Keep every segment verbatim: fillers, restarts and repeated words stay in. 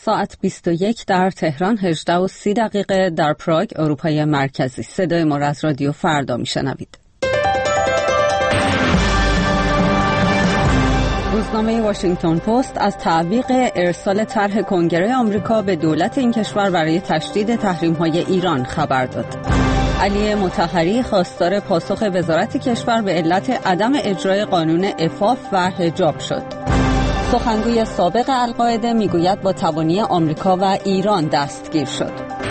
ساعت بیست و یک در تهران، هجده و سی دقیقه در پراگ، اروپای مرکزی. صدای ما را از رادیو فردا میشنوید. روزنامه واشنگتن پست از تعویق ارسال طرح کنگره آمریکا به دولت این کشور برای تشدید تحریم‌های ایران خبر داد. علی مطهری خواستار پاسخ وزارت کشور به علت عدم اجرای قانون عفاف و حجاب شد. سخنگوی سابق القاعده میگوید با تبانی آمریکا و ایران دستگیر شد.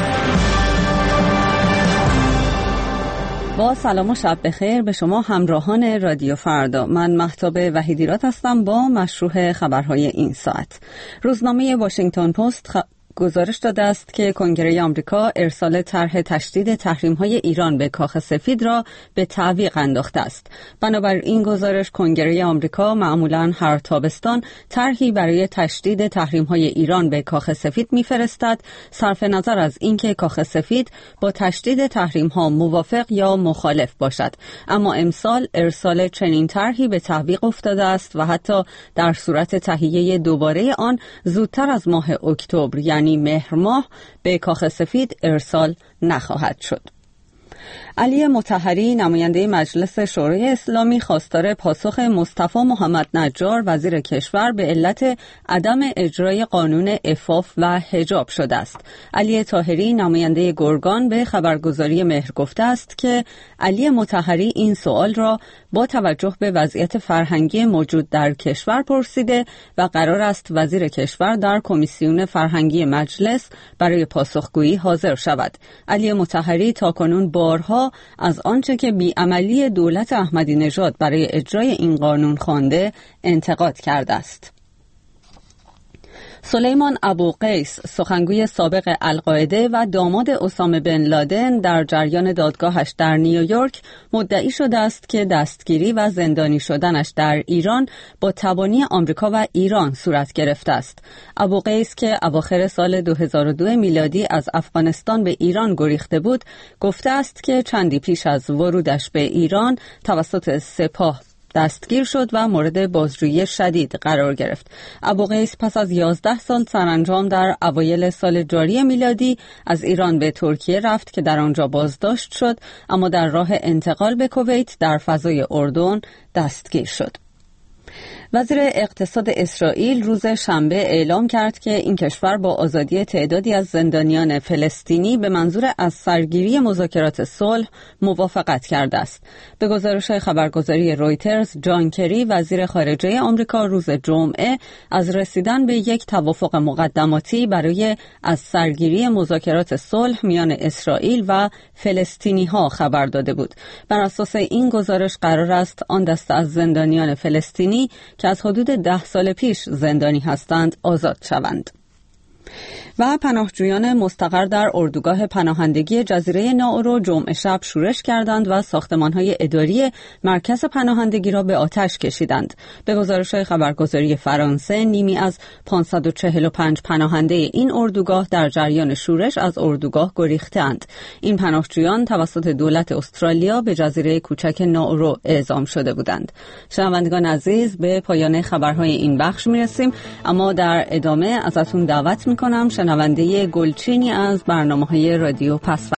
با سلام و شب بخیر به شما همراهان رادیو فردا. من مهتاب وحیدیرات هستم با مشروح خبرهای این ساعت. روزنامه واشنگتن پست خ... گزارش داده است که کنگره آمریکا ارسال طرح تشدید تحریم‌های ایران به کاخ سفید را به تعویق انداخته است. بنابر این گزارش کنگره آمریکا معمولاً هر تابستان طرحی برای تشدید تحریم‌های ایران به کاخ سفید می‌فرستد، صرف نظر از اینکه کاخ سفید با تشدید تحریم‌ها موافق یا مخالف باشد. اما امسال ارسال چنین طرحی به تعویق افتاده است و حتی در صورت تهیه دوباره آن زودتر از ماه اکتبر یعنی یعنی مهر ماه به کاخ سفید ارسال نخواهد شد. علی مطهری نماینده مجلس شورای اسلامی خواستار پاسخ مصطفی محمد نجار وزیر کشور به علت عدم اجرای قانون عفاف و حجاب شده است. علی طاهری نماینده گرگان به خبرگزاری مهر گفته است که علی مطهری این سوال را با توجه به وضعیت فرهنگی موجود در کشور پرسیده و قرار است وزیر کشور در کمیسیون فرهنگی مجلس برای پاسخگویی حاضر شود. علی مطهری تاکنون بارها از آنچه که بیعملی دولت احمدی نژاد برای اجرای این قانون خوانده انتقاد کرده است. سلیمان ابوقیس سخنگوی سابق القاعده و داماد اسامه بن لادن در جریان دادگاهش در نیویورک مدعی شده است که دستگیری و زندانی شدنش در ایران با تبانی آمریکا و ایران صورت گرفته است. ابوقیس که اواخر سال دو هزار و دو میلادی از افغانستان به ایران گریخته بود، گفته است که چندی پیش از ورودش به ایران توسط سپاه دستگیر شد و مورد بازجویی شدید قرار گرفت. ابوقیس پس از یازده سال سرانجام در اوایل سال جاری میلادی از ایران به ترکیه رفت که در آنجا بازداشت شد، اما در راه انتقال به کویت در فضای اردن دستگیر شد. وزیر اقتصاد اسرائیل روز شنبه اعلام کرد که این کشور با آزادی تعدادی از زندانیان فلسطینی به منظور از سرگیری مذاکرات صلح موافقت کرده است. به گزارش خبرگزاری رویترز، جان کری وزیر خارجه آمریکا روز جمعه از رسیدن به یک توافق مقدماتی برای از سرگیری مذاکرات صلح میان اسرائیل و فلسطینی ها خبر داده بود. بر اساس این گزارش قرار است آن دسته از زندانیان فلسطینی که از حدود ده سال پیش زندانی هستند آزاد شوند. و پناهجویان مستقر در اردوگاه پناهندگی جزیره نائورو جمعه شب شورش کردند و ساختمان‌های اداری مرکز پناهندگی را به آتش کشیدند. به گزارش خبرگزاری فرانسه، نیمی از پانصد و چهل و پنج پناهنده این اردوگاه در جریان شورش از اردوگاه گریختند. این پناهجویان توسط دولت استرالیا به جزیره کوچک نائورو اعزام شده بودند. شنوندگان عزیز، به پایان خبرهای این بخش می‌رسیم، اما در ادامه ازتون دعوت می‌کنم شنونده گلچینی از برنامه‌های رادیو پس